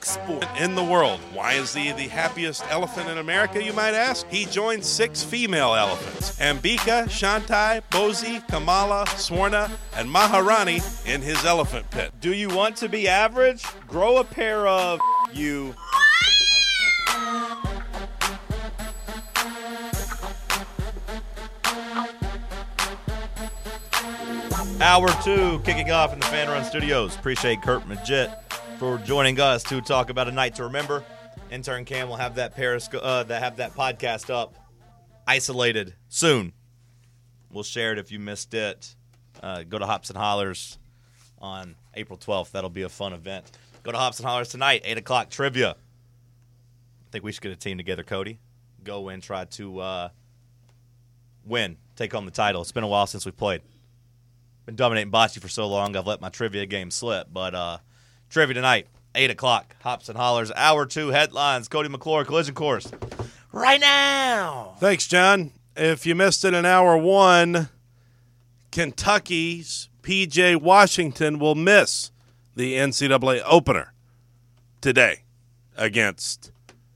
sport in the world. Why is he the happiest elephant in America, you might ask? He joined 6 female elephants, Ambika, Shantai, Bozi, Kamala, Swarna, and Maharani in his elephant pit. Do you want to be average? Grow a pair of you. Hour 2 kicking off in the Fan Run Studios. Appreciate Kurt Majit for joining us to talk about a night to remember. Intern Cam will have that podcast up, isolated soon. We'll share it if you missed it. Go to Hops and Hollers on April 12th. That'll be a fun event. Go to Hops and Hollers tonight, 8 o'clock trivia. I think we should get a team together, Cody. Go and try to win, take home the title. It's been a while since we've played. Been dominating bocce for so long, I've let my trivia game slip. But trivia tonight, 8 o'clock, Hops and Hollers, Hour 2 headlines. Cody McClure, Collision Course, right now. Thanks, John. If you missed it in Hour 1, Kentucky's P.J. Washington will miss the NCAA opener today against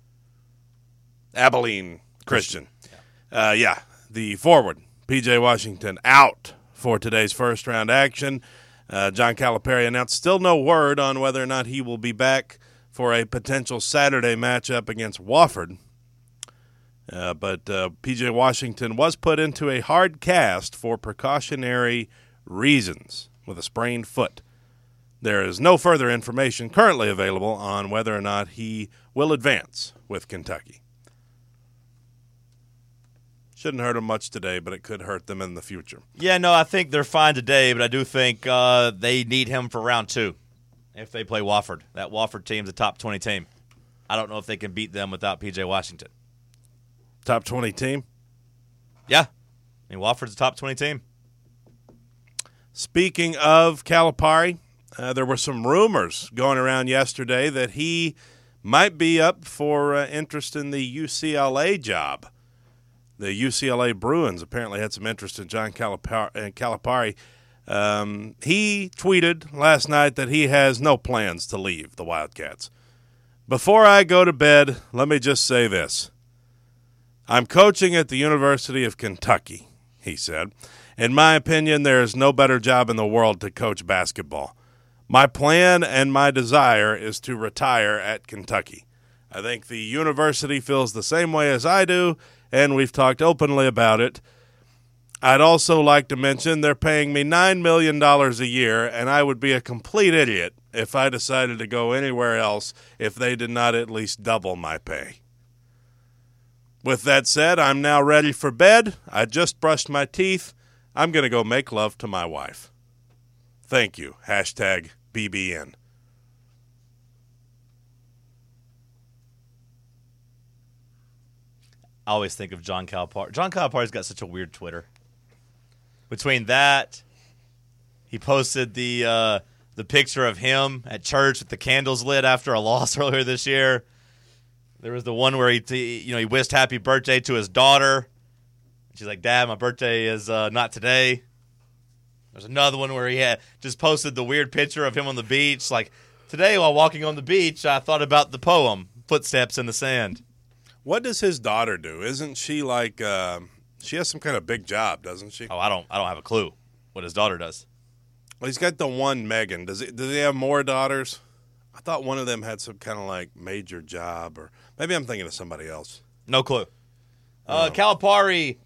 Abilene Christian. The forward, P.J. Washington, out for today's first-round action. John Calipari announced still no word on whether or not he will be back for a potential Saturday matchup against Wofford. But P.J. Washington was put into a hard cast for precautionary reasons with a sprained foot. There is no further information currently available on whether or not he will advance with Kentucky. Shouldn't hurt them much today, but it could hurt them in the future. Yeah, no, I think they're fine today, but I do think they need him for round 2 if they play Wofford. That Wofford team's a top 20 team. I don't know if they can beat them without P.J. Washington. Top 20 team? Yeah. I mean, Wofford's a top 20 team. Speaking of Calipari, there were some rumors going around yesterday that he might be up for interest in the UCLA job. The UCLA Bruins apparently had some interest in John Calipari. He tweeted last night that he has no plans to leave the Wildcats. Before I go to bed, let me just say this. I'm coaching at the University of Kentucky, he said. In my opinion, there is no better job in the world to coach basketball. My plan and my desire is to retire at Kentucky. I think the university feels the same way as I do, and we've talked openly about it. I'd also like to mention they're paying me $9 million a year, and I would be a complete idiot if I decided to go anywhere else if they did not at least double my pay. With that said, I'm now ready for bed. I just brushed my teeth. I'm going to go make love to my wife. Thank you. #BBN. I always think of John Calipari. John Calipari's got such a weird Twitter. Between that, he posted the picture of him at church with the candles lit after a loss earlier this year. There was the one where he wished happy birthday to his daughter. She's like, "Dad, my birthday is not today." There's another one where he had just posted the weird picture of him on the beach. Like, today while walking on the beach, I thought about the poem, Footsteps in the Sand. What does his daughter do? Isn't she like she has some kind of big job, doesn't she? Oh, I don't have a clue what his daughter does. Well, he's got the one, Megan. Does he have more daughters? I thought one of them had some kind of like major job, or maybe I'm thinking of somebody else. No clue. Calipari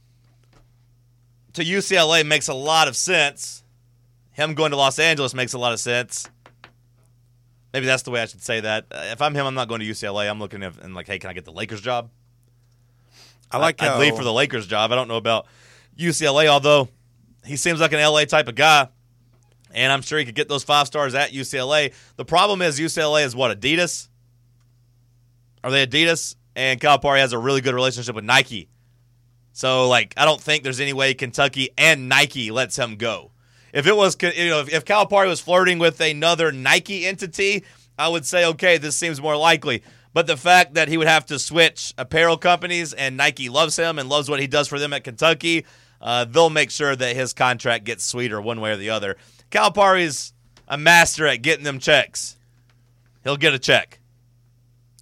to UCLA makes a lot of sense. Him going to Los Angeles makes a lot of sense. Maybe that's the way I should say that. If I'm him, I'm not going to UCLA. I'm looking at and like, hey, can I get the Lakers job? I'd leave for the Lakers job. I don't know about UCLA, although he seems like an LA type of guy, and I'm sure he could get those 5 stars at UCLA. The problem is UCLA is what, Adidas? Are they Adidas? And Calipari has a really good relationship with Nike. So, like, I don't think there's any way Kentucky and Nike lets him go. If it was, if Calipari was flirting with another Nike entity, I would say, okay, this seems more likely. But the fact that he would have to switch apparel companies and Nike loves him and loves what he does for them at Kentucky, they'll make sure that his contract gets sweeter one way or the other. Calipari's a master at getting them checks. He'll get a check.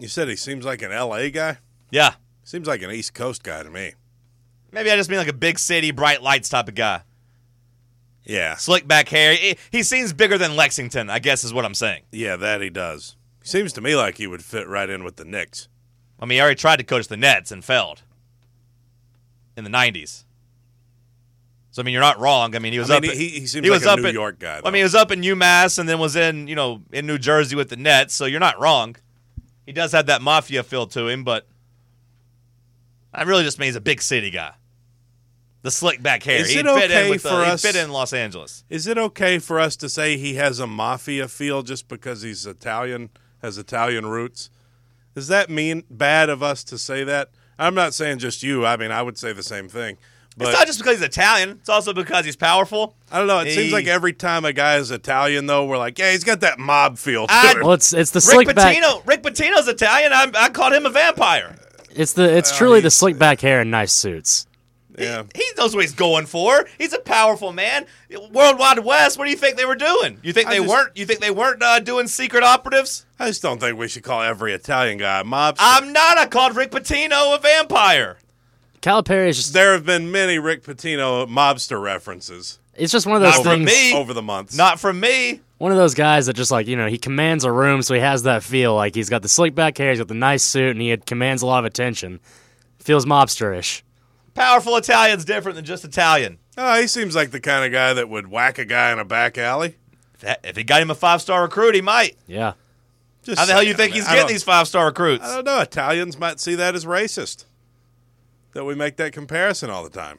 You said he seems like an L.A. guy? Yeah. Seems like an East Coast guy to me. Maybe I just mean like a big city, bright lights type of guy. Yeah. Slick back hair. He seems bigger than Lexington, I guess is what I'm saying. Yeah, that he does. He seems to me like he would fit right in with the Knicks. I mean, he already tried to coach the Nets and failed in the 90s. So, I mean, you're not wrong. I mean, he was up. He seems like a New York guy, though. I mean, he was up in UMass and then was in New Jersey with the Nets, so you're not wrong. He does have that mafia feel to him, but I really just mean he's a big city guy. The slick back hair. Is it okay for us? He'd fit in Los Angeles. Is it okay for us to say he has a mafia feel just because he's Italian, has Italian roots? Does that mean bad of us to say that? I'm not saying just you. I mean, I would say the same thing. But it's not just because he's Italian. It's also because he's powerful. I don't know. It seems like every time a guy is Italian, though, we're like, yeah, he's got that mob feel to him. Well, it's the slick back. Rick Pitino's Italian. I called him a vampire. It's truly the slick back hair and nice suits. Yeah. He knows what he's going for. He's a powerful man. Worldwide West. What do you think they were doing? You think they weren't doing secret operatives? I just don't think we should call every Italian guy a mobster. I'm not. I called Rick Pitino a vampire. Calipari is just. There have been many Rick Pitino mobster references. It's just one of those things over the months. Not from me. One of those guys that just he commands a room, so he has that feel. Like he's got the slick back hair, he's got the nice suit, and he commands a lot of attention. Feels mobsterish. Powerful Italian's different than just Italian. Oh, he seems like the kind of guy that would whack a guy in a back alley. If he got him a 5-star recruit, he might. Yeah. How the hell you think he's getting these 5-star recruits? I don't know. Italians might see that as racist. That we make that comparison all the time.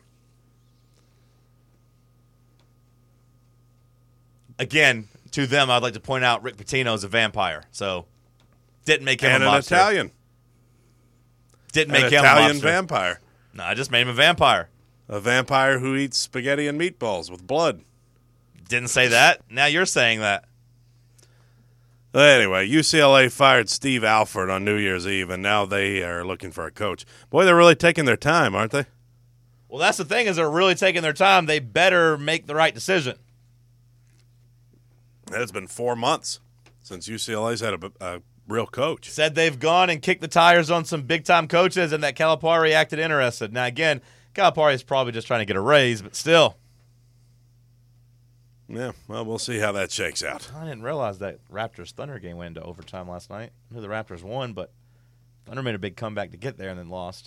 Again, to them, I'd like to point out Rick Pitino is a vampire. So, didn't make him a mobster. An Italian. Didn't make him Italian a mobster. Vampire. No, I just made him a vampire. A vampire who eats spaghetti and meatballs with blood. Didn't say that. Now you're saying that. Anyway, UCLA fired Steve Alford on New Year's Eve, and now they are looking for a coach. Boy, they're really taking their time, aren't they? Well, that's the thing is they're really taking their time. They better make the right decision. It's been 4 months since UCLA's had a real coach. Said they've gone and kicked the tires on some big-time coaches, and that Calipari acted interested. Now, again, Calipari is probably just trying to get a raise, but still. Yeah, well, we'll see how that shakes out. I didn't realize that Raptors-Thunder game went into overtime last night. I knew the Raptors won, but Thunder made a big comeback to get there and then lost.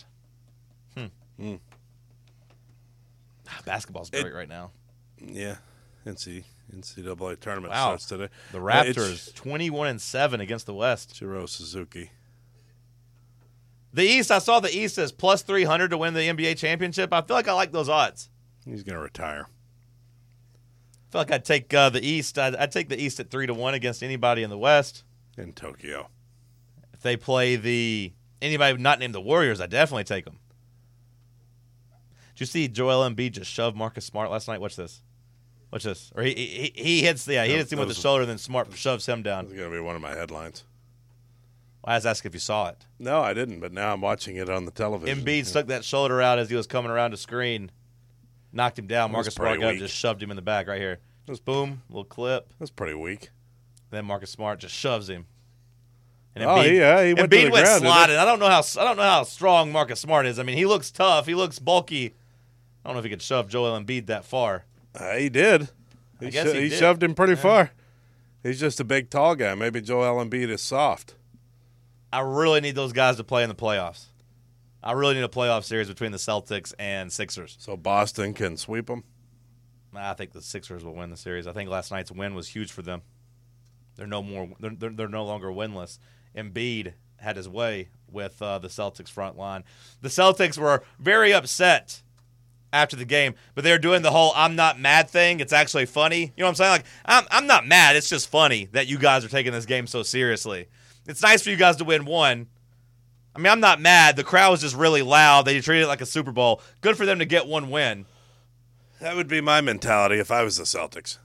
Basketball's great right now. Yeah, NCAA tournament Wow. starts today. The Raptors, 21-7 against the West. Chiro Suzuki. The East, I saw the East as plus 300 to win the NBA championship. I feel like I like those odds. He's going to retire. I feel like I'd take the East. I'd take the East at 3-1 against anybody in the West. In Tokyo. If they play anybody not named the Warriors, I'd definitely take them. Did you see Joel Embiid just shove Marcus Smart last night? Watch this. Or he hits him with the shoulder, and then Smart shoves him down. That's going to be one of my headlines. I was asking if you saw it. No, I didn't, but now I'm watching it on the television. Embiid stuck that shoulder out as he was coming around the screen, knocked him down. Marcus Smart got up, just shoved him in the back right here. Just boom, little clip. That's pretty weak. Then Marcus Smart just shoves him. And he went to the ground, sliding. I don't know how strong Marcus Smart is. I mean, he looks tough. He looks bulky. I don't know if he could shove Joel Embiid that far. He did. I guess he did. Shoved him pretty far. He's just a big, tall guy. Maybe Joel Embiid is soft. I really need those guys to play in the playoffs. I really need a playoff series between the Celtics and Sixers. So Boston can sweep them? I think the Sixers will win the series. I think last night's win was huge for them. They're no longer winless. Embiid had his way with the Celtics front line. The Celtics were very upset after the game, but they're doing the whole "I'm not mad" thing. It's actually funny. You know what I'm saying? Like, I'm not mad. It's just funny that you guys are taking this game so seriously. It's nice for you guys to win one. I mean, I'm not mad. The crowd was just really loud. They treated it like a Super Bowl. Good for them to get one win. That would be my mentality if I was the Celtics.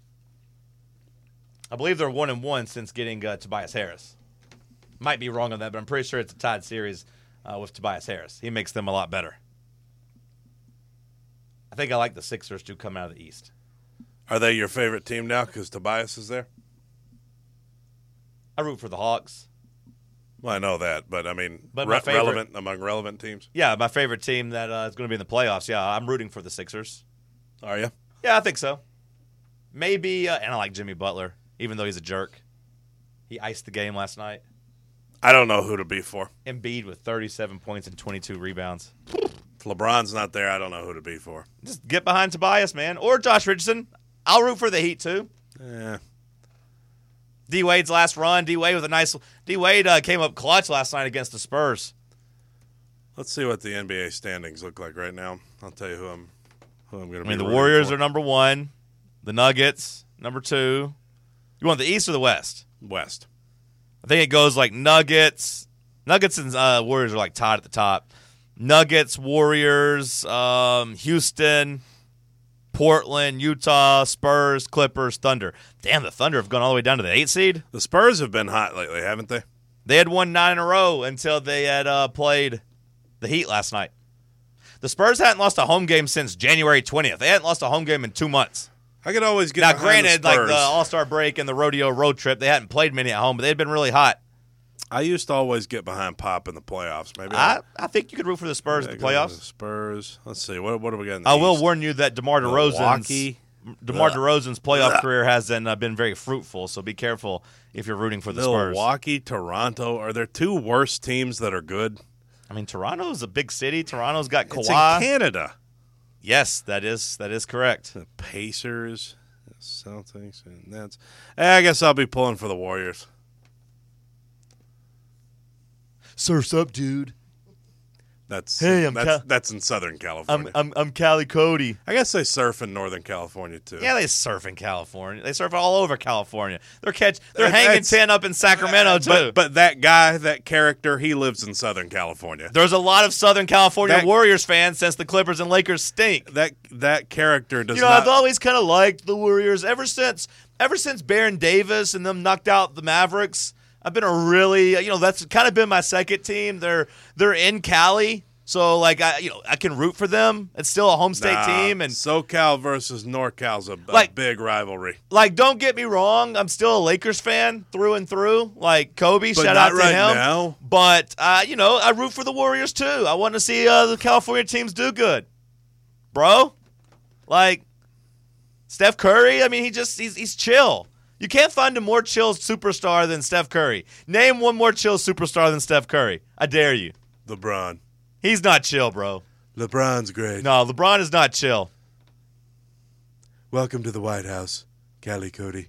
I believe they're 1-1 since getting Tobias Harris. Might be wrong on that, but I'm pretty sure it's a tied series with Tobias Harris. He makes them a lot better. I think I like the Sixers to come out of the East. Are they your favorite team now because Tobias is there? I root for the Hawks. Well, I know that, but I mean, But my favorite- relevant among relevant teams. Yeah, my favorite team that is going to be in the playoffs. Yeah, I'm rooting for the Sixers. Are you? Yeah, I think so. Maybe, and I like Jimmy Butler, even though he's a jerk. He iced the game last night. I don't know who to be for. Embiid with 37 points and 22 rebounds. If LeBron's not there, I don't know who to be for. Just get behind Tobias, man, or Josh Richardson. I'll root for the Heat too. Yeah. D Wade's last run. D Wade with a nice. D Wade came up clutch last night against the Spurs. Let's see what the NBA standings look like right now. I'll tell you who I'm going to be. I mean, the rooting Warriors for. are number 1. The Nuggets number 2. You want the East or the West? West. I think it goes like Nuggets. Nuggets and Warriors are like tied at the top. Nuggets, Warriors, Houston, Portland, Utah, Spurs, Clippers, Thunder. Damn, the Thunder have gone all the way down to the 8th seed. The Spurs have been hot lately, haven't they? They had won 9 in a row until they had played the Heat last night. The Spurs hadn't lost a home game since January 20th. They hadn't lost a home game in 2 months. I could always get Now, behind granted, the like Spurs. the All-Star break and the rodeo road trip, they hadn't played many at home, but they'd been really hot. I used to always get behind Pop in the playoffs. Maybe I think you could root for the Spurs at the playoffs. Spurs. Let's see. What do we got in the I will East? warn you that DeMar Milwaukee. DeRozan's playoff career hasn't been very fruitful, so be careful if you're rooting for the Spurs. Milwaukee, Toronto. Are there two worst teams that are good? I mean, Toronto's a big city. Toronto's got It's in Kawhi. Canada. Yes, that is correct. The Pacers, the Celtics, and that's. I guess I'll be pulling for the Warriors. Surf's up, dude. That's Hey, I'm that's in Southern California. I'm Cali Cody. I guess they surf in Northern California too. Yeah, they surf in California. They surf all over California. They're hanging That's- 10 up in Sacramento too. But that guy, that character, he lives in Southern California. There's a lot of Southern California That- Warriors fans since the Clippers and Lakers stink. That character does You know, not. I've always kind of liked the Warriors ever since Baron Davis and them knocked out the Mavericks. I've been a really, that's kind of been my second team. They're in Cali, so like I can root for them. It's still a home state team, and SoCal versus NorCal's a Like- big rivalry. like don't get me wrong, I'm still a Lakers fan through and through. Like Kobe, But shout not out to right him. now. But I root for the Warriors too. I want to see the California teams do good, bro. Like Steph Curry, I mean, he's chill. You can't find a more chill superstar than Steph Curry. Name one more chill superstar than Steph Curry. I dare you. LeBron. He's not chill, bro. LeBron's great. No, LeBron is not chill. Welcome to the White House, Cali Cody.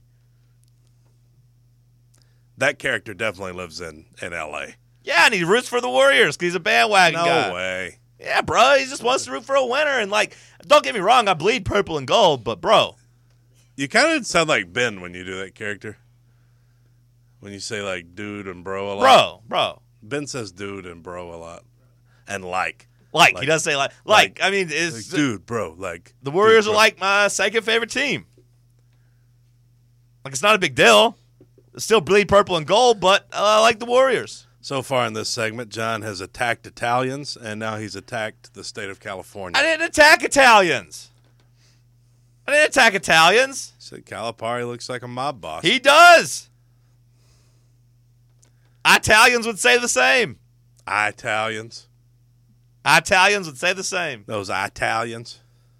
That character definitely lives in L.A. Yeah, and he roots for the Warriors because he's a bandwagon No guy. way. Yeah, bro, he just wants to root for a winner. And, like, don't get me wrong, I bleed purple and gold, but, bro, You kind of sound like Ben when you do that character. When you say, like, dude and bro a lot. bro. Ben says dude and bro a lot. And Like, Like. he does say, like, I mean, it's, like, dude, bro, like. the Warriors dude, are bro. like my second favorite team. Like, it's not a big deal. Still bleed purple and gold, but I like the Warriors. So far in this segment, John has attacked Italians, and now he's attacked the state of California. I didn't attack Italians. I didn't attack Italians. He said Calipari looks like a mob boss. He does. Italians would say the same. Italians. Italians would say the same. Those Italians.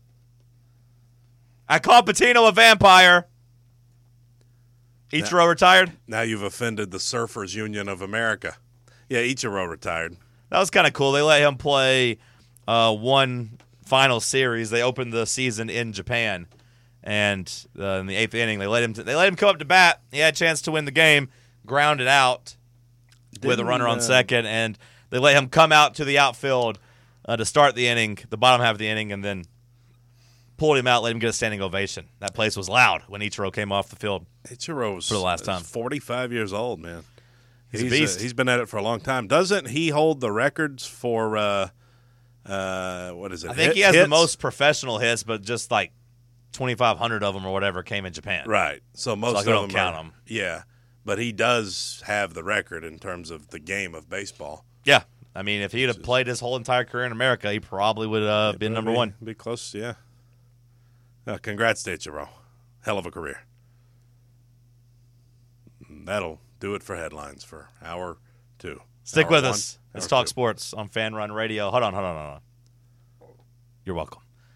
I call Patino a vampire. Ichiro retired. Now you've offended the Surfers Union of America. Yeah, Ichiro retired. That was kind of cool. They let him play one final series. They opened the season in Japan, and in the 8th inning, they let him come up to bat. He had a chance to win the game, grounded out with a runner on second, and they let him come out to the outfield to start the inning, the bottom half of the inning, and then pulled him out, let him get a standing ovation. That place was loud when Ichiro came off the field. Ichiro's For the last time. 45 years old, man. He's a beast. He's been at it for a long time. Doesn't he hold the records for what is it? I think he has the hits? most professional hits, but just like 2,500 of them or whatever came in Japan. Right. So most So of I don't them count are- them. Yeah, but he does have the record in terms of the game of baseball. Yeah. I mean, if he'd have played his whole entire career in America, he probably would have been number one. Be close, yeah. Congrats to Ichiro. Hell of a career. That'll do it for headlines for hour 2. Stick Hour with 1, us. Let's hour talk 2. sports on Fan Run Radio. Hold on. You're welcome.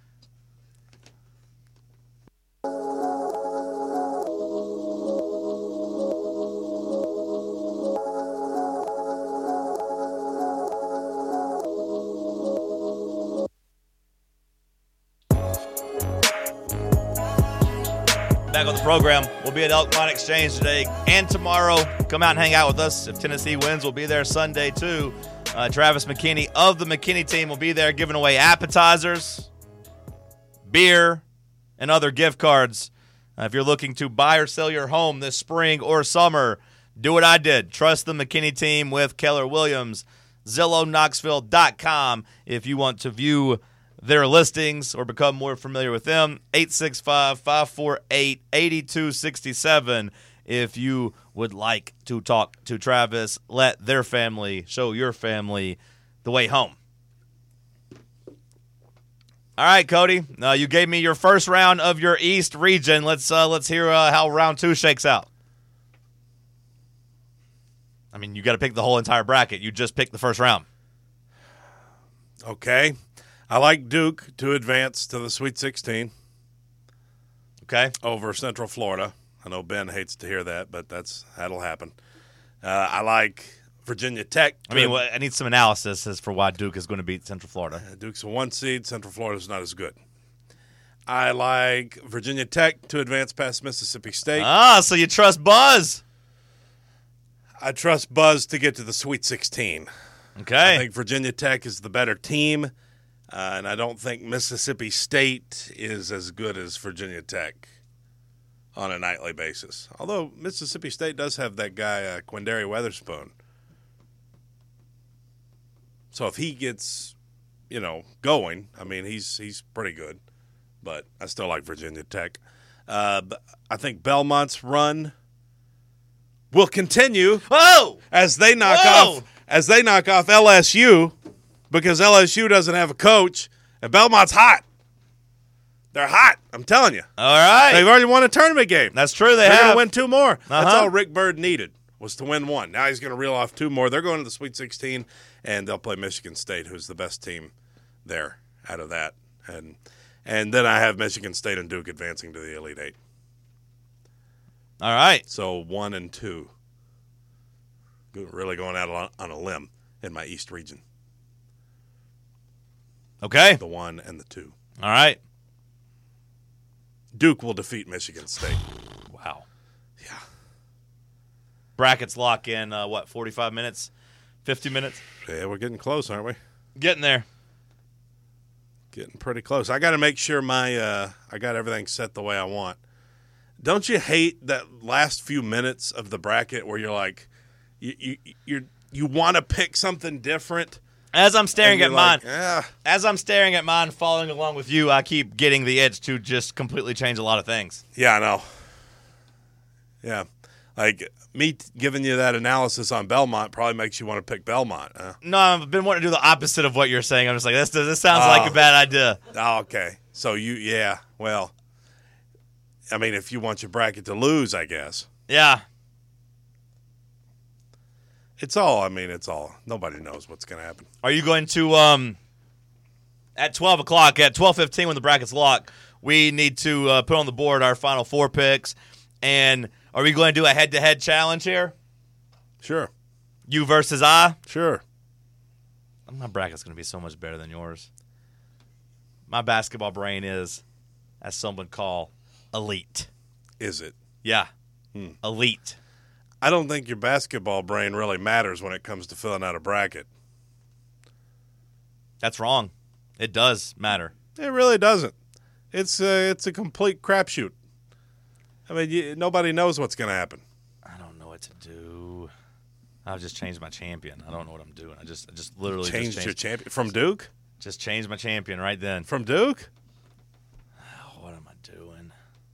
Back on the program. We'll be at Elkmont Exchange today and tomorrow. Come out and hang out with us. If Tennessee wins, we'll be there Sunday too. Travis McKinney of the McKinney team will be there giving away appetizers, beer, and other gift cards. If you're looking to buy or sell your home this spring or summer, do what I did. Trust the McKinney team with Keller Williams. ZillowKnoxville.com if you want to view their listings or become more familiar with them. 865-548-8267 if you would like to talk to Travis. Let their family show your family the way home. All right, Cody. You gave me your first round of your East region. Let's hear how round 2 shakes out. I mean, you got to pick the whole entire bracket. You just picked the first round. Okay. I like Duke to advance to the Sweet 16. Okay. Over Central Florida. I know Ben hates to hear that, but that'll happen. I like Virginia Tech. I need some analysis as for why Duke is going to beat Central Florida. Duke's a 1 seed. Central Florida's not as good. I like Virginia Tech to advance past Mississippi State. So you trust Buzz. I trust Buzz to get to the Sweet 16. Okay. I think Virginia Tech is the better team, and I don't think Mississippi State is as good as Virginia Tech on a nightly basis. Although Mississippi State does have that guy, Quindary Weatherspoon. So if he gets, going, I mean, he's pretty good. But I still like Virginia Tech. But I think Belmont's run will continue as they knock off LSU, because LSU doesn't have a coach and Belmont's hot. They're hot, I'm telling you. All right. They've already won a tournament game. That's true. They're have. going to win 2 more. Uh-huh. That's all Rick Byrd needed, was to win 1. Now he's going to reel off 2 more. They're going to the Sweet 16, and they'll play Michigan State, who's the best team there out of that. And then I have Michigan State and Duke advancing to the Elite 8. All right. So 1 and 2. Really going out on a limb in my East region. Okay. The 1 and the 2. All right. Duke will defeat Michigan State. Wow. Yeah. Brackets lock in, 45 minutes? 50 minutes? Yeah, we're getting close, aren't we? Getting there. Getting pretty close. I got to make sure I got everything set the way I want. Don't you hate that last few minutes of the bracket where you're like, you want to pick something different? As I'm staring at mine, following along with you, I keep getting the itch to just completely change a lot of things. Yeah, I know. Yeah. Like, me giving you that analysis on Belmont probably makes you want to pick Belmont. Huh? No, I've been wanting to do the opposite of what you're saying. I'm just like, this sounds like a bad idea. Oh, okay. So well, I mean, if you want your bracket to lose, I guess. Yeah. It's all. Nobody knows what's going to happen. Are you going to, at 12 o'clock, at 12:15 when the brackets lock, we need to put on the board our final 4 picks. And are we going to do a head-to-head challenge here? Sure. You versus I? Sure. My bracket's going to be so much better than yours. My basketball brain is, as some would call, elite. Is it? Yeah. Elite. I don't think your basketball brain really matters when it comes to filling out a bracket. That's wrong. It does matter. It really doesn't. It's a complete crapshoot. I mean, nobody knows what's going to happen. I don't know what to do. I've just changed my champion. I don't know what I'm doing. I just literally changed your champion from Duke. Just changed my champion right then. From Duke. What am I doing?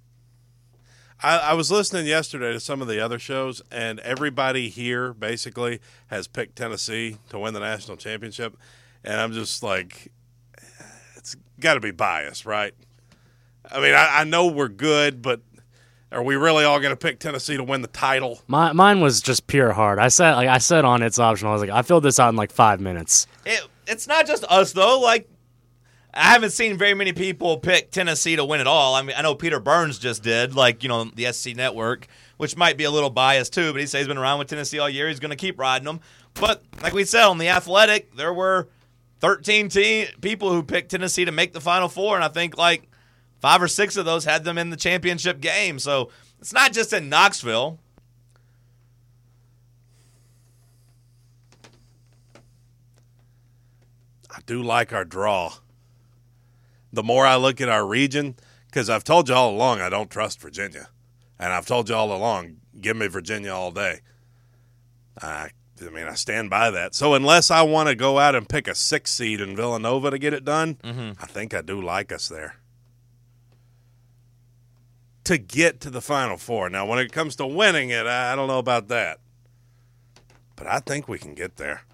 I was listening yesterday to some of the other shows, and everybody here basically has picked Tennessee to win the national championship, and I'm just like, it's got to be biased, right? I mean, I know we're good, but Are we really all going to pick Tennessee to win the title? Mine was just pure heart. I said on It's Optional, I was like, I filled this out in like 5 minutes. It's not just us, though. Like, I haven't seen very many people pick Tennessee to win it all. I mean, I know Peter Burns just did, like, you know, the SC Network, which might be a little biased too, but he says he's been around with Tennessee all year. He's going to keep riding them. But like we said, on The Athletic, there were 13 people who picked Tennessee to make the Final Four, and I think like 5 or 6 of those had them in the championship game. So it's not just in Knoxville. I do like our draw. The more I look at our region, because I've told you all along I don't trust Virginia. And I've told you all along, give me Virginia all day. I stand by that. So unless I want to go out and pick a 6 seed in Villanova to get it done, I think I do like us there. To get to the Final Four. Now, when it comes to winning it, I don't know about that. But I think we can get there.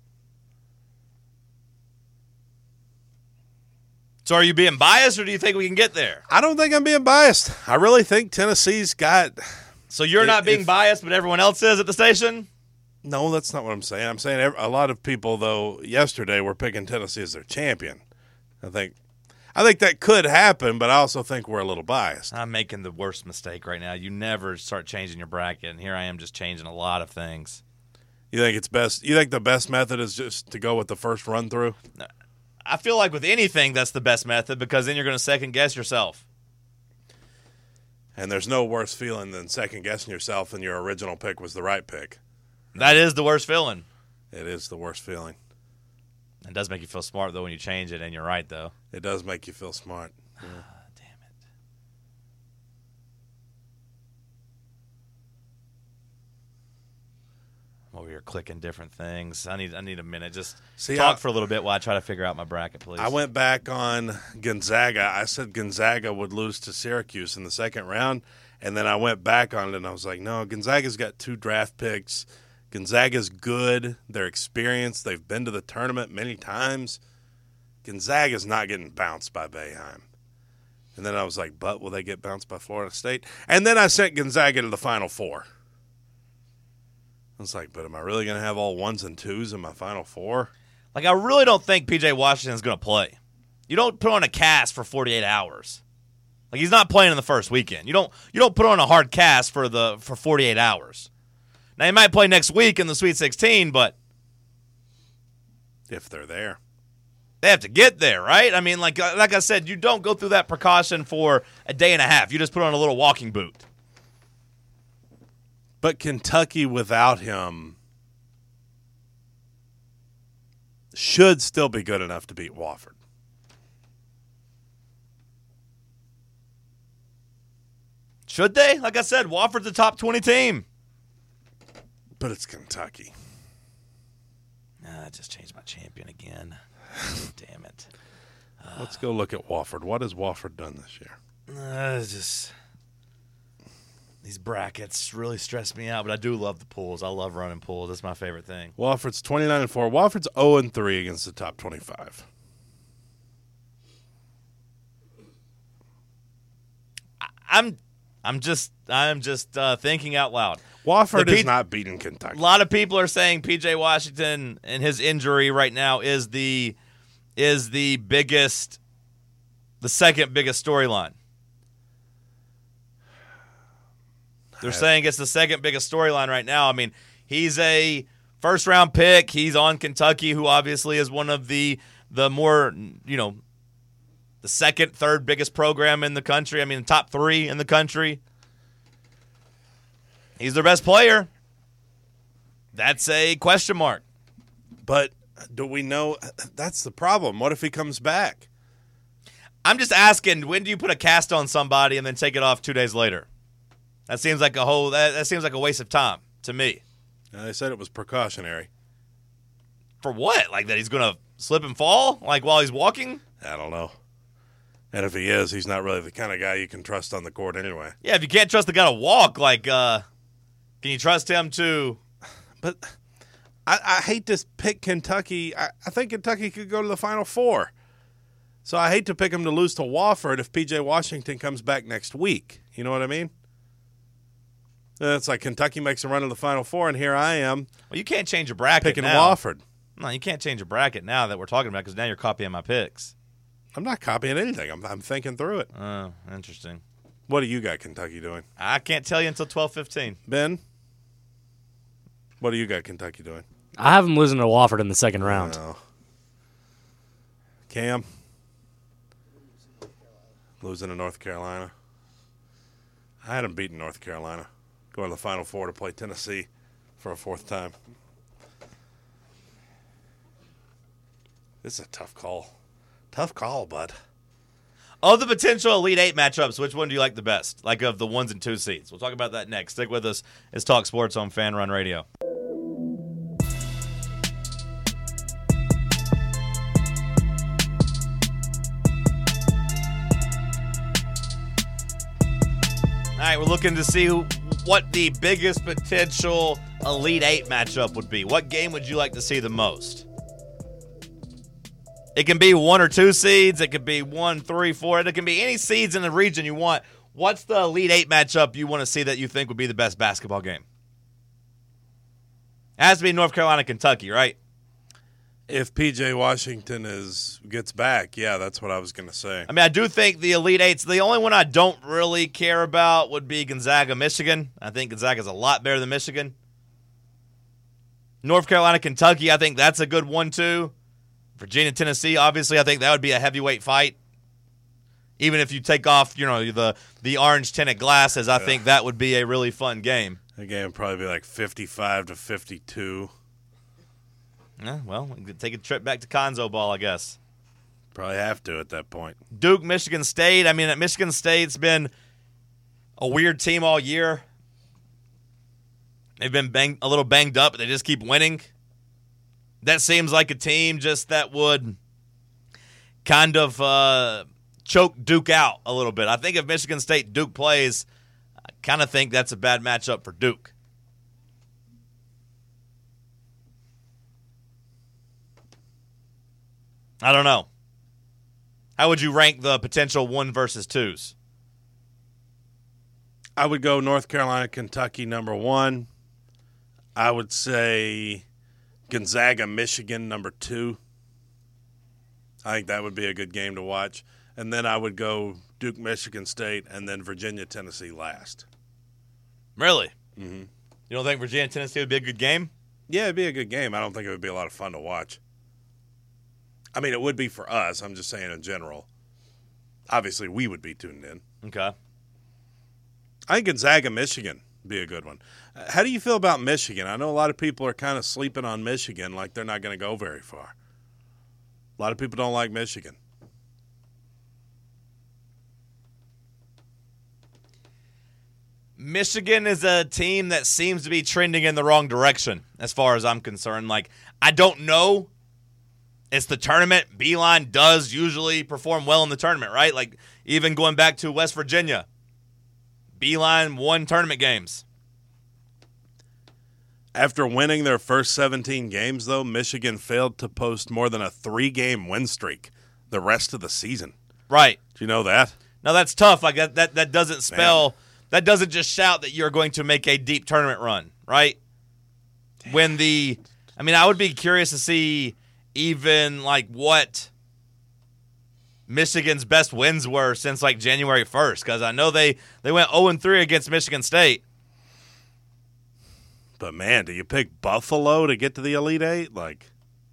So are you being biased, or do you think we can get there? I don't think I'm being biased. I really think Tennessee's got... So you're not being biased, but everyone else is at the station? No, that's not what I'm saying. I'm saying a lot of people, though, yesterday were picking Tennessee as their champion. I think that could happen, but I also think we're a little biased. I'm making the worst mistake right now. You never start changing your bracket, and here I am just changing a lot of things. You think it's best? You think the best method is just to go with the first run through? No. I feel like with anything, that's the best method, because then you're going to second-guess yourself. And there's no worse feeling than second-guessing yourself and your original pick was the right pick. That is the worst feeling. It is the worst feeling. It does make you feel smart, though, when you change it, and you're right, though. It does make you feel smart. Yeah. Damn it. I'm over here clicking different things. I need a minute. Just talk for a little bit while I try to figure out my bracket, please. I went back on Gonzaga. I said Gonzaga would lose to Syracuse in the second round, and then I went back on it, and I was like, no, Gonzaga's got 2 draft picks. Gonzaga's good. They're experienced. They've been to the tournament many times. Gonzaga's not getting bounced by Boeheim. And then I was like, but will they get bounced by Florida State? And then I sent Gonzaga to the Final Four. I was like, but am I really going to have all 1s and 2s in my Final Four? Like, I really don't think P.J. Washington's going to play. You don't put on a cast for 48 hours. Like, he's not playing in the first weekend. You don't put on a hard cast for 48 hours. Now, he might play next week in the Sweet 16, but if they're there, they have to get there, right? I mean, like I said, you don't go through that precaution for a day and a half. You just put on a little walking boot. But Kentucky without him should still be good enough to beat Wofford. Should they? Like I said, Wofford's a top 20 team. But it's Kentucky. I just changed my champion again. Damn it. Let's go look at Wofford. What has Wofford done this year? Just these brackets really stress me out, but I do love the pools. I love running pools. That's my favorite thing. Wofford's 29-4. Wofford's 0-3 against the top 25. I'm just thinking out loud. Wofford is not beating Kentucky. A lot of people are saying P.J. Washington and his injury right now is the biggest, the second biggest storyline. They're saying it's the second biggest storyline right now. I mean, he's a first-round pick. He's on Kentucky, who obviously is one of the more, the second, third biggest program in the country. I mean, top 3 in the country. He's their best player. That's a question mark. But do we know? That's the problem. What if he comes back? I'm just asking, when do you put a cast on somebody and then take it off 2 days later? That seems like that seems like a waste of time to me. They said it was precautionary. For what? Like that he's going to slip and fall? Like while he's walking? I don't know. And if he is, he's not really the kind of guy you can trust on the court anyway. Yeah, if you can't trust the guy to walk, like, can you trust him to? But I hate to pick Kentucky. I think Kentucky could go to the Final Four. So I hate to pick him to lose to Wofford if P.J. Washington comes back next week. You know what I mean? It's like Kentucky makes a run to the Final Four, and here I am Well, you can't change your bracket picking now. Wofford. No, you can't change your bracket now that we're talking about because now you're copying my picks. I'm not copying anything. I'm thinking through it. Oh, interesting. What do you got Kentucky doing? I can't tell you until 12:15. Ben? What do you got Kentucky doing? I have them losing to Wofford in the second round. No. Cam? Losing to North Carolina. I had them beating North Carolina. Going to the Final Four to play Tennessee for a fourth time. This is a tough call. Tough call, bud. Of the potential Elite Eight matchups, which one do you like the best? Like of the 1s and 2 seeds. We'll talk about that next. Stick with us. It's Talk Sports on Fan Run Radio. All right, we're looking to see what the biggest potential Elite Eight matchup would be. What game would you like to see the most? It can be 1 or 2 seeds. It could be 1, 3, 4. It can be any seeds in the region you want. What's the Elite Eight matchup you want to see that you think would be the best basketball game? It has to be North Carolina, Kentucky, right? If P.J. Washington gets back, yeah, that's what I was going to say. I mean, I do think the Elite Eights, the only one I don't really care about would be Gonzaga, Michigan. I think Gonzaga's a lot better than Michigan. North Carolina, Kentucky, I think that's a good one, too. Virginia, Tennessee, obviously, I think that would be a heavyweight fight. Even if you take off, the orange tinted glasses, I think that would be a really fun game. The game would probably be like 55-52. Yeah, well, we could take a trip back to Conzo Ball, I guess. Probably have to at that point. Duke, Michigan State. I mean, Michigan State's been a weird team all year. They've been a little banged up, but they just keep winning. That seems like a team just that would kind of choke Duke out a little bit. I think if Michigan State Duke plays, I kind of think that's a bad matchup for Duke. I don't know. How would you rank the potential 1 versus 2s? I would go North Carolina, Kentucky, number 1. I would say Gonzaga, Michigan, number 2. I think that would be a good game to watch. And then I would go Duke, Michigan State, and then Virginia, Tennessee last. Really? Mm-hmm. You don't think Virginia, Tennessee would be a good game? Yeah, it'd be a good game. I don't think it would be a lot of fun to watch. I mean, it would be for us. I'm just saying in general. Obviously, we would be tuned in. Okay. I think Gonzaga, Michigan would be a good one. How do you feel about Michigan? I know a lot of people are kind of sleeping on Michigan like they're not going to go very far. A lot of people don't like Michigan. Michigan is a team that seems to be trending in the wrong direction as far as I'm concerned. Like, I don't know. It's the tournament. Beeline does usually perform well in the tournament, right? Like, even going back to West Virginia, Beeline won tournament games. After winning their first 17 games, though, Michigan failed to post more than a 3-game win streak the rest of the season. Right. Do you know that? Now, that's tough. Like, that doesn't spell – that doesn't just shout that you're going to make a deep tournament run, right? I would be curious to see even like what Michigan's best wins were since like January 1st, because I know they went 0-3 against Michigan State. But man, do you pick Buffalo to get to the Elite Eight? Like,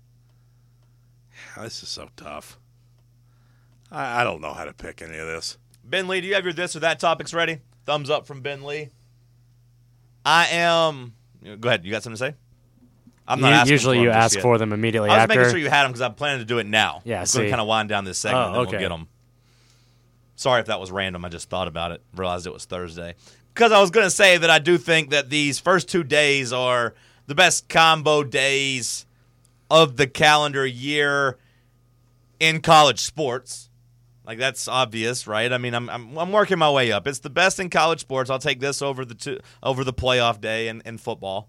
this is so tough. I don't know how to pick any of this. Ben Lee, do you have your this or that topics ready? Thumbs up from Ben Lee. I am. Go ahead. You got something to say? I'm not asking. Usually, you ask yet. for them immediately I was after. making sure you had them because I'm planning to do it now. Yeah, I'm going to kind of wind down this segment, and then we'll get them. Sorry if that was random. I just thought about it. Realized it was Thursday. Because I was going to say that I do think that these first 2 days are the best combo days of the calendar year in college sports. Like, that's obvious, right? I mean, I'm working my way up. It's the best in college sports. I'll take this over the playoff day in football.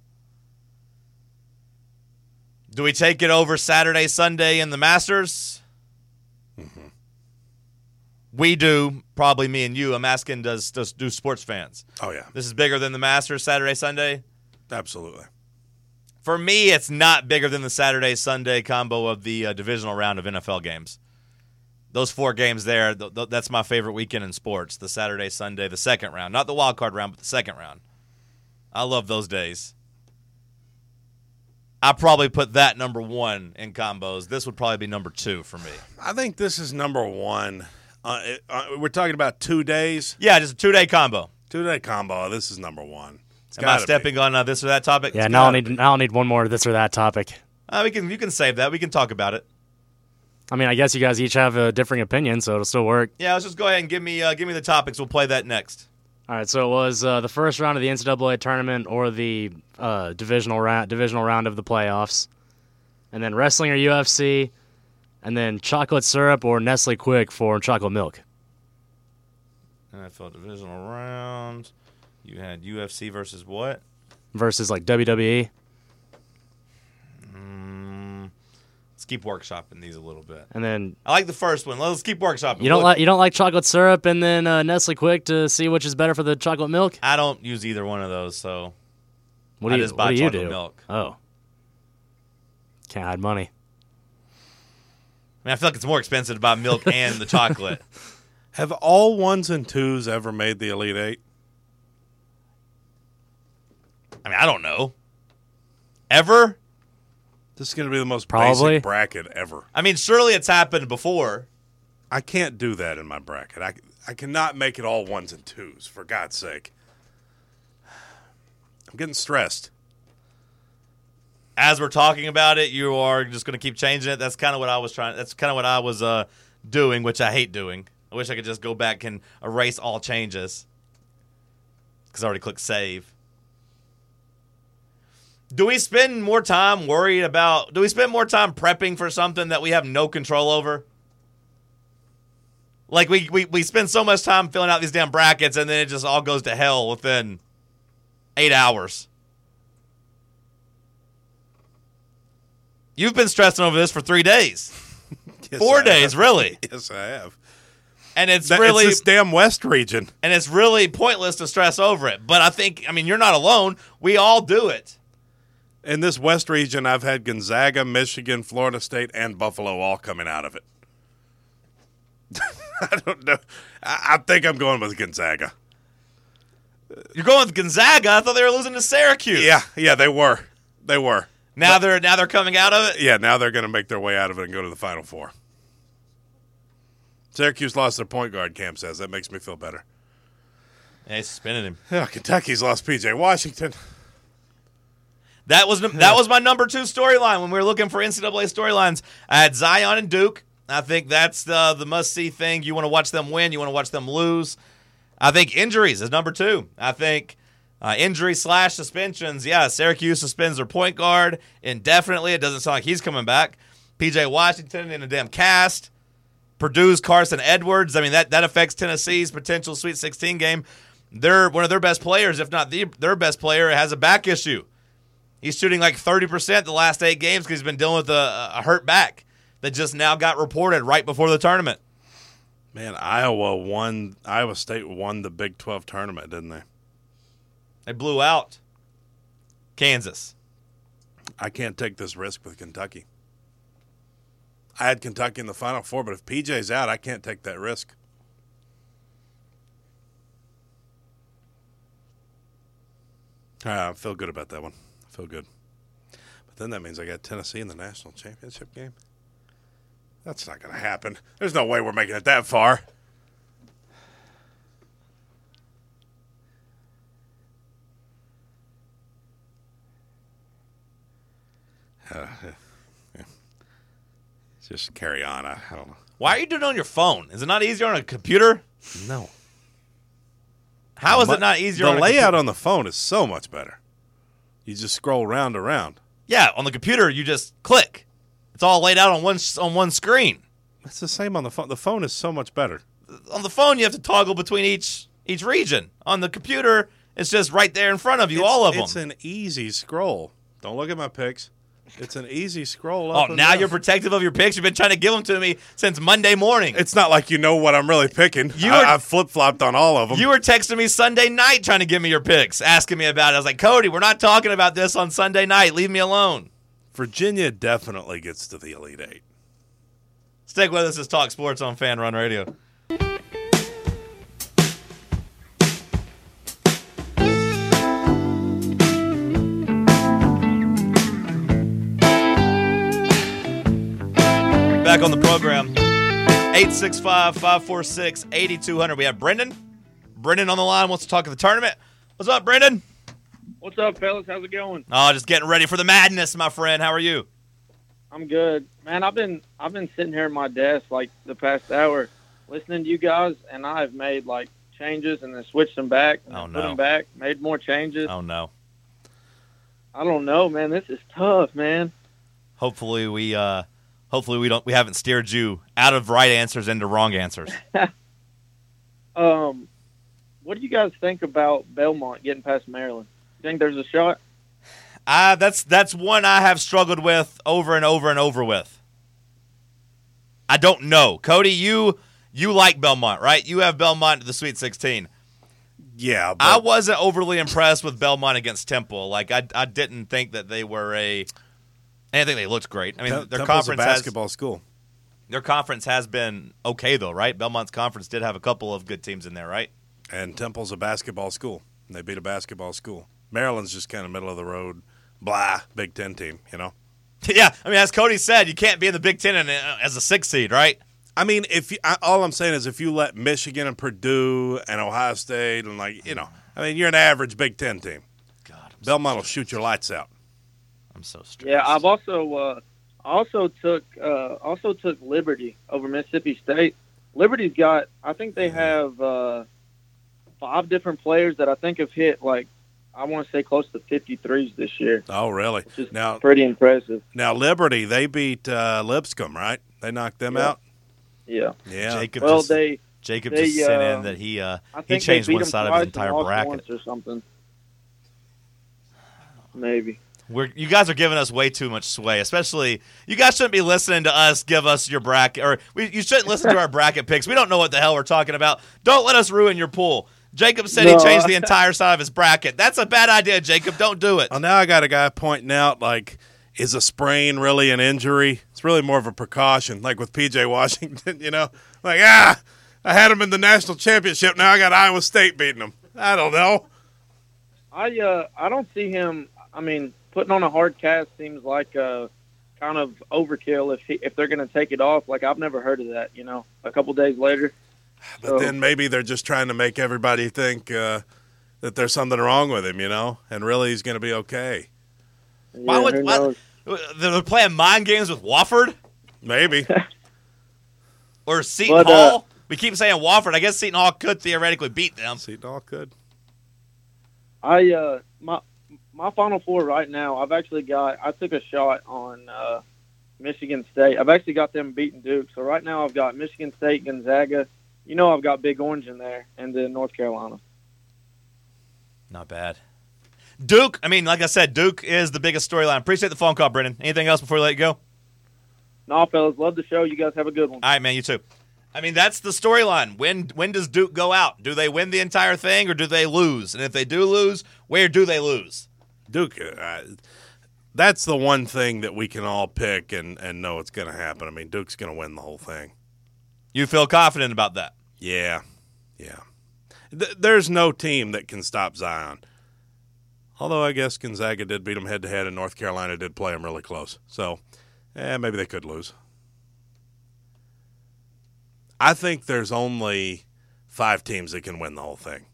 Do we take it over Saturday, Sunday in the Masters? Mm-hmm. We do, probably me and you. I'm asking, do sports fans? Oh, yeah. This is bigger than the Masters Saturday, Sunday? Absolutely. For me, it's not bigger than the Saturday-Sunday combo of the divisional round of NFL games. Those 4 games there, that's my favorite weekend in sports, the Saturday, Sunday, the second round. Not the wild card round, but the second round. I love those days. I probably put that number 1 in combos. This would probably be number 2 for me. I think this is number 1. We're talking about 2 days. Yeah, just a 2-day combo. 2-day combo. This is number 1. Am I stepping on this or that topic? Yeah, now I'll need one more this or that topic. You can save that. We can talk about it. I mean, I guess you guys each have a differing opinion, so it'll still work. Yeah, let's just go ahead and give me the topics. We'll play that next. All right, so it was the first round of the NCAA tournament or the divisional round of the playoffs, and then wrestling or UFC, and then chocolate syrup or Nestle Quick for chocolate milk. NFL divisional round. You had UFC versus what? Versus like WWE. Let's keep workshopping these a little bit. And then I like the first one. Let's keep workshopping. You don't like chocolate syrup and then Nestle Quick to see which is better for the chocolate milk? I don't use either one of those, so what do you do? Milk. Oh, can't hide money. I mean, I feel like it's more expensive to buy milk and the chocolate. Have all 1s and 2s ever made the Elite Eight? I mean, I don't know. Ever? This is going to be the most Probably. basic bracket ever. I mean, surely it's happened before. I can't do that in my bracket. I cannot make it all 1s and 2s, for God's sake. I'm getting stressed. As we're talking about it, you are just going to keep changing it. That's kind of what I was trying. That's kind of what I was doing, which I hate doing. I wish I could just go back and erase all changes because I already clicked save. Do we spend more time prepping for something that we have no control over? Like we spend so much time filling out these damn brackets and then it just all goes to hell within 8 hours. You've been stressing over this for 3 days. Yes, 4 days, really. Yes, I have. And it's this damn West region. And it's really pointless to stress over it. But I mean, you're not alone. We all do it. In this West region, I've had Gonzaga, Michigan, Florida State, and Buffalo all coming out of it. I don't know. I think I'm going with Gonzaga. You're going with Gonzaga? I thought they were losing to Syracuse. Yeah, they were. Now they're coming out of it? Yeah, now they're going to make their way out of it and go to the Final Four. Syracuse lost their point guard, Cam says. That makes me feel better. Yeah, he's suspended him. Yeah, Kentucky's lost P.J. Washington. That was my number 2 storyline when we were looking for NCAA storylines. I had Zion and Duke. I think that's the must-see thing. You want to watch them win. You want to watch them lose. I think injuries is number 2. I think injury/suspensions. Yeah, Syracuse suspends their point guard indefinitely. It doesn't sound like he's coming back. P.J. Washington in a damn cast. Purdue's Carson Edwards. I mean, that affects Tennessee's potential Sweet 16 game. One of their best players, if not their best player, has a back issue. He's shooting like 30% the last 8 games because he's been dealing with a hurt back that just now got reported right before the tournament. Man, Iowa State won the Big 12 tournament, didn't they? They blew out Kansas. I can't take this risk with Kentucky. I had Kentucky in the Final Four, but if PJ's out, I can't take that risk. I feel good about that one. I feel good. But then that means I got Tennessee in the national championship game. That's not going to happen. There's no way we're making it that far. Just carry on. I don't know. Why are you doing it on your phone? Is it not easier on a computer? No. How is it not easier on a computer? The layout computer? on the phone is so much better. You just scroll round around. Yeah, on the computer you just click. It's all laid out on one screen. It's the same on the phone. The phone is so much better. On the phone you have to toggle between each region. On the computer it's just right there in front of you, all of them. It's an easy scroll. Don't look at my pics. It's an easy scroll Oh, up. and now down. you're protective of your picks. You've been trying to give them to me since Monday morning. It's not like you know what I'm really picking. I've flip-flopped on all of them. You were texting me Sunday night trying to give me your picks, asking me about it. I was like, Cody, we're not talking about this on Sunday night. Leave me alone. Virginia definitely gets to the Elite Eight. Stick with us as Talk Sports on Fan Run Radio. Back on the program, 865-546-8200. We have Brendan. Brendan on the line wants to talk of the tournament. What's up, Brendan? What's up, fellas? How's it going? Oh, just getting ready for the madness, my friend. How are you? I'm good, man. I've been sitting here at my desk like the past hour, listening to you guys, and I've made like changes and then switched them back, and then put them back, made more changes. Oh no. I don't know, man. This is tough, man. Hopefully we haven't steered you out of right answers into wrong answers. What do you guys think about Belmont getting past Maryland? You think there's a shot? That's one I have struggled with over and over and over with. I don't know. Cody, you like Belmont, right? You have Belmont to the Sweet 16. Yeah, but I wasn't overly impressed with Belmont against Temple. Like I didn't think that they were I think they looked great. I mean, their Temple's conference a basketball school. Their conference has been okay though, right? Belmont's conference did have a couple of good teams in there, right? And Temple's a basketball school. They beat a basketball school. Maryland's just kind of middle of the road, blah, Big Ten team, you know? Yeah, I mean, as Cody said, you can't be in the Big Ten as a 6 seed, right? I mean, all I'm saying is if you let Michigan and Purdue and Ohio State and you're an average Big Ten team. God, Belmont will shoot your lights out. I'm so stressed. Yeah, I've also took Liberty over Mississippi State. Liberty's got, I think they have 5 different players that I think have hit I want to say close to 53s this year. Oh, really? Which is Now, pretty impressive. Now Liberty, they beat Lipscomb, right? They knocked them out. Yeah. Yeah. Jacob Well, just sent in that he I think changed they beat one them side of twice his entire and lost bracket. once or something. Maybe. You guys are giving us way too much sway, especially you guys shouldn't be listening to us give us your bracket, or you shouldn't listen to our bracket picks. We don't know what the hell we're talking about. Don't let us ruin your pool. Jacob said he changed the entire side of his bracket. That's a bad idea, Jacob. Don't do it. Well, now I got a guy pointing out, is a sprain really an injury? It's really more of a precaution, like with P.J. Washington, you know? I had him in the national championship. Now I got Iowa State beating him. I don't know. I don't see him. I mean, putting on a hard cast seems like kind of overkill if they're going to take it off. I've never heard of that, you know, a couple days later. But then maybe they're just trying to make everybody think that there's something wrong with him, you know, and really he's going to be okay. Yeah, who knows? They're playing mind games with Wofford? Maybe. Or Seton Hall? We keep saying Wofford. I guess Seton Hall could theoretically beat them. Seton Hall could. My Final Four right now, I took a shot on Michigan State. I've actually got them beating Duke. So right now I've got Michigan State, Gonzaga. You know I've got Big Orange in there, and then North Carolina. Not bad. Duke, I mean, like I said, Duke is the biggest storyline. Appreciate the phone call, Brendan. Anything else before we let you go? No, fellas, love the show. You guys have a good one. All right, man, you too. I mean, that's the storyline. When does Duke go out? Do they win the entire thing, or do they lose? And if they do lose, where do they lose? Duke, that's the one thing that we can all pick and know it's going to happen. I mean, Duke's going to win the whole thing. You feel confident about that? Yeah. There's no team that can stop Zion. Although I guess Gonzaga did beat them head-to-head, and North Carolina did play them really close. So, maybe they could lose. I think there's only 5 teams that can win the whole thing.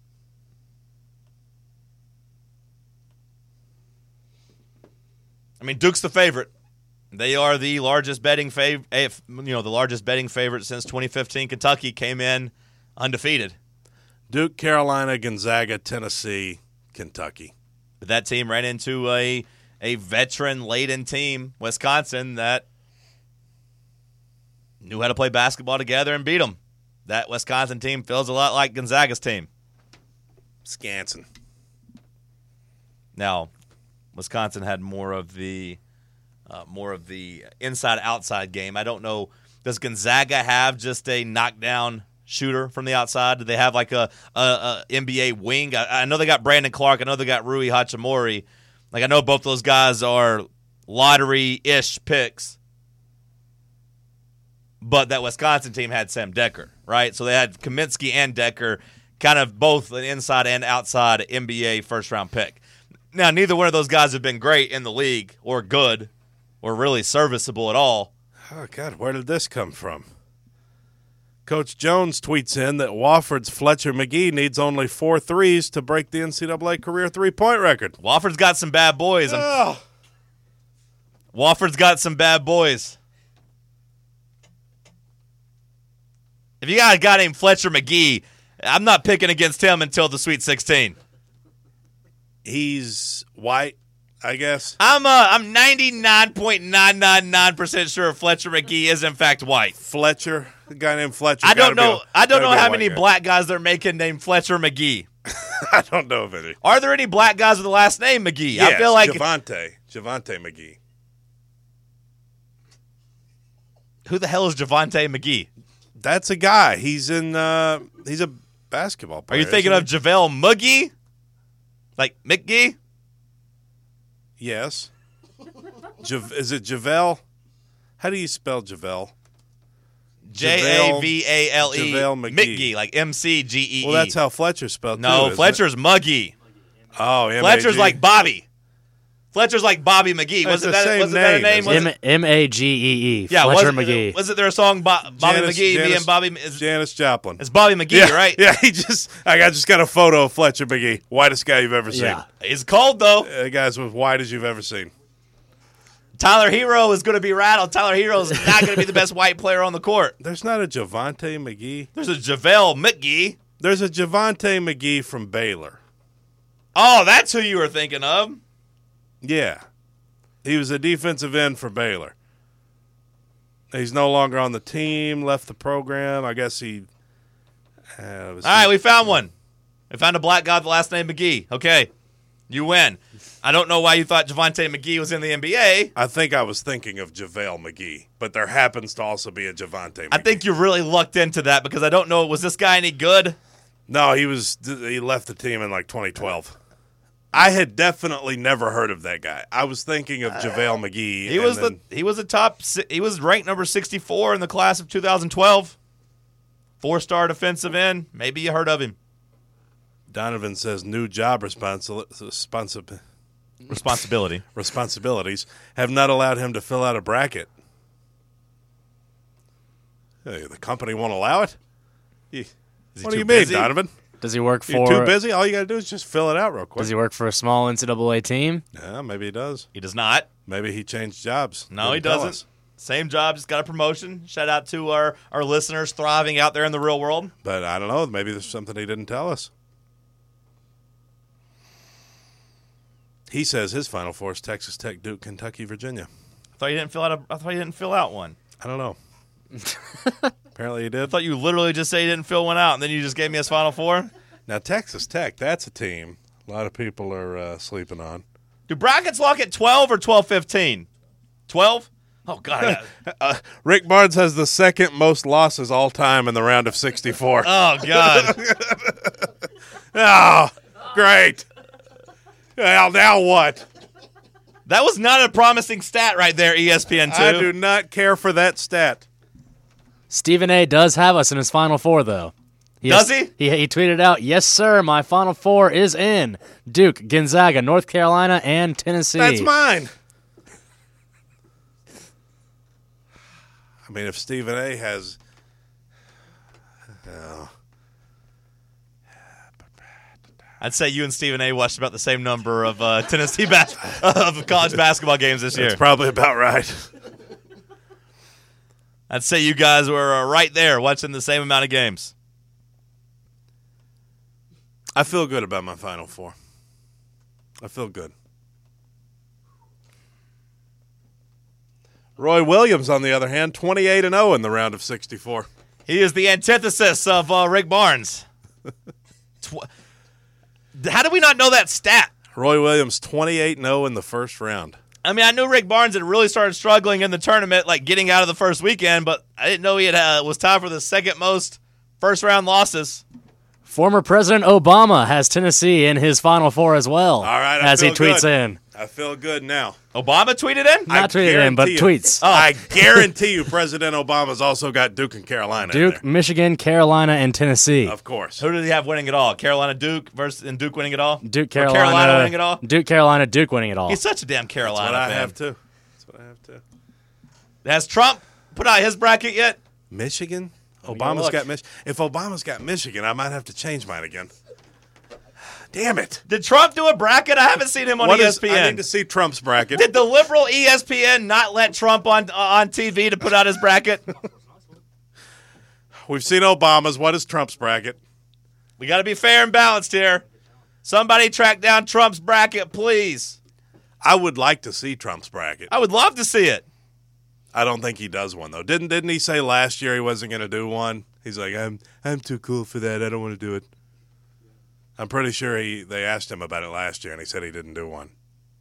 I mean, Duke's the favorite. They are the largest betting favorite. The largest betting favorite since 2015. Kentucky came in undefeated. Duke, Carolina, Gonzaga, Tennessee, Kentucky. But that team ran into a veteran-laden team, Wisconsin, that knew how to play basketball together and beat them. That Wisconsin team feels a lot like Gonzaga's team. Scanson. Now, Wisconsin had more of the more of the inside-outside game. I don't know. Does Gonzaga have just a knockdown shooter from the outside? Do they have like a NBA wing? I know they got Brandon Clark. I know they got Rui Hachimura. Like I know both those guys are lottery-ish picks. But that Wisconsin team had Sam Decker, right? So they had Kaminsky and Decker, kind of both an inside and outside NBA first-round pick. Now, neither one of those guys have been great in the league or good or really serviceable at all. Oh, God, where did this come from? Coach Jones tweets in that Wofford's Fletcher McGee needs only 4 threes to break the NCAA career three-point record. Wofford's got some bad boys. Wofford's got some bad boys. If you got a guy named Fletcher McGee, I'm not picking against him until the Sweet 16. He's white, I guess. I'm 99.999% sure Fletcher McGee is in fact white. Fletcher, a guy named Fletcher. I don't know how many guy. black guys they're making named Fletcher McGee. I don't know of any. Are there any black guys with the last name McGee? Yes, I feel like Javante McGee. Who the hell is Javante McGee? That's a guy. He's a basketball player. Are you thinking of JaVale McGee? Like McGee? Yes. Is it JaVale? How do you spell JaVale? JAVALE. JaVale McGee. Like MCGEE. Well, that's how Fletcher's spelled too. No, isn't Fletcher's Muggy. it? Oh, M-A-G. Fletcher's like Bobby. Fletcher's like Bobby McGee. That's Wasn't the that same a name, name? isn't Was it- Magee. Yeah, Fletcher wasn't, McGee. wasn't there a song Bobby McGee? Me and Bobby. Janis Joplin. It's Bobby McGee, right? Yeah, I just got a photo of Fletcher McGee. Whitest guy you've ever seen. Yeah. He's cold though. Guy's as white as you've ever seen. Tyler Hero is going to be rattled. Tyler Hero is not going to be the best white player on the court. There's not a Javante McGee. There's a JaVale McGee. There's a Javante McGee from Baylor. Oh, that's who you were thinking of. Yeah. He was a defensive end for Baylor. He's no longer on the team, left the program. I guess he... All right, we found one. We found a black guy with the last name McGee. Okay, you win. I don't know why you thought Javante McGee was in the NBA. I think I was thinking of JaVale McGee, but there happens to also be a Javante McGee. I think you really lucked into that because I don't know, was this guy any good? No, he left the team in like 2012. I had definitely never heard of that guy. I was thinking of JaVale McGee. He was ranked number 64 in the class of 2012. 4-star defensive end. Maybe you heard of him. Donovan says new job responsibilities have not allowed him to fill out a bracket. Hey, the company won't allow it? What do you mean, Donovan? Does he work for? You're too busy? All you got to do is just fill it out real quick. Does he work for a small NCAA team? Yeah, maybe he does. He does not. Maybe he changed jobs. No, he Didn't tell doesn't. us. Same job, just got a promotion. Shout out to our listeners thriving out there in the real world. But I don't know. Maybe there's something he didn't tell us. He says his Final Four is Texas Tech, Duke, Kentucky, Virginia. I thought you didn't fill out one. I don't know. Apparently he did. I thought you literally just say you didn't fill one out, and then you just gave me his Final Four. Now, Texas Tech, that's a team a lot of people are sleeping on. Do brackets lock at 12 or 12-15? 12? Oh, God. Rick Barnes has the second most losses all time in the round of 64. Oh, God. Oh, great. Well, now what? That was not a promising stat right there, ESPN2. I do not care for that stat. Stephen A. does have us in his Final Four, though. Does he? He tweeted out, "Yes, sir, my Final Four is in Duke, Gonzaga, North Carolina, and Tennessee." That's mine. I mean, if Stephen A. has... I'd say you and Stephen A. watched about the same number of Tennessee of college basketball games this year. That's probably about right. I'd say you guys were right there watching the same amount of games. I feel good about my Final Four. I feel good. Roy Williams, on the other hand, 28-0 in the round of 64. He is the antithesis of Rick Barnes. How do we not know that stat? Roy Williams, 28-0 in the first round. I mean, I knew Rick Barnes had really started struggling in the tournament, like getting out of the first weekend, but I didn't know he was tied for the second most first-round losses. Former President Obama has Tennessee in his Final Four as well. All right, as he tweets in. I feel good now. Obama tweeted in? Not tweeted in, but tweets. Oh. I guarantee you President Obama's also got Duke and Carolina in Duke, there. Michigan, Carolina, and Tennessee. Of course. Who did he have winning it all? Carolina, Duke and Duke winning it all? Duke, Or Carolina winning it all? Duke, Carolina, Duke winning it all. He's such a damn Carolina That's what fan. I have, too. That's what I have, too. Has Trump put out his bracket yet? Michigan? Let me Obama's look. got Michigan. If Obama's got Michigan, I might have to change mine again. Damn it. Did Trump do a bracket? I haven't seen him on ESPN. I need to see Trump's bracket. Did the liberal ESPN not let Trump on TV to put out his bracket? We've seen Obama's. What is Trump's bracket? We got to be fair and balanced here. Somebody track down Trump's bracket, please. I would like to see Trump's bracket. I would love to see it. I don't think he does one, though. Didn't he say last year he wasn't going to do one? He's like, I'm too cool for that. I don't want to do it. I'm pretty sure they asked him about it last year, and he said he didn't do one.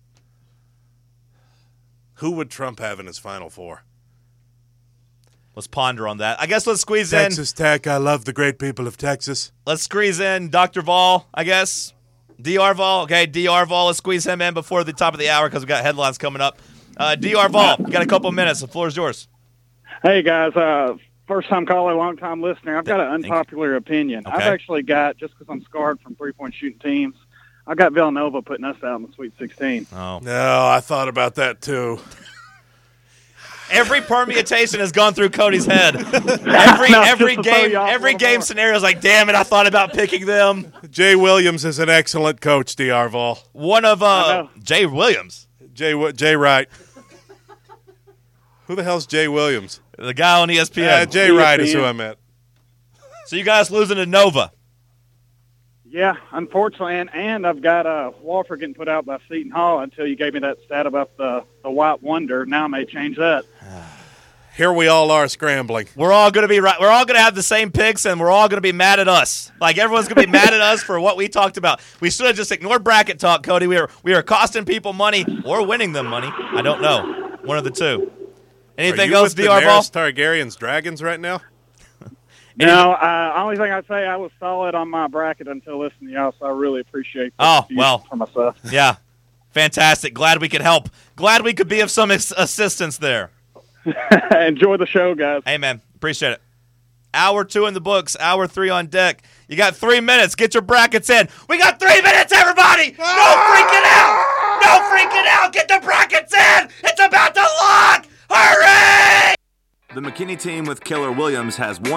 Who would Trump have in his Final Four? Let's ponder on that. I guess let's squeeze Texas Tech. I love the great people of Texas. Let's squeeze in Dr. Vol, I guess. DR Vol. Okay, DR Vol. Let's squeeze him in before the top of the hour because we've got headlines coming up. DR Vol, you got a couple minutes. The floor is yours. Hey, guys. First-time caller, long-time listener. I've got an unpopular opinion. Okay. I've actually got, just because I'm scarred from three-point shooting teams, I've got Villanova putting us out in the Sweet 16. Oh. No, I thought about that, too. Every permutation has gone through Cody's head. Every game scenario is like, damn it, I thought about picking them. Jay Williams is an excellent coach, DR Vol. One of Jay Williams. Jay Wright. Who the hell's Jay Williams? The guy on ESPN. Jay Wright is who I meant. So you guys losing to Nova. Yeah, unfortunately, and I've got Walter getting put out by Seton Hall until you gave me that stat about the White Wonder. Now I may change that. Here we all are scrambling. We're all going to be right. We're all going to have the same picks, and we're all going to be mad at us. Like everyone's going to be mad at us for what we talked about. We should have just ignored bracket talk, Cody. We are costing people money or winning them money. I don't know. One of the two. Anything else, DR Ball? Targaryen's Dragons right now? No, only thing I'd say, I was solid on my bracket until listening to y'all, so I really appreciate that for myself. Yeah. Fantastic. Glad we could help. Glad we could be of some assistance there. Enjoy the show, guys. Hey, man. Appreciate it. Hour 2 in the books. Hour 3 on deck. You got 3 minutes. Get your brackets in. We got 3 minutes, everybody. No freaking out. No freaking out. Get the brackets in. It's about to lock. Hurry! The McKinney team with Keller Williams has one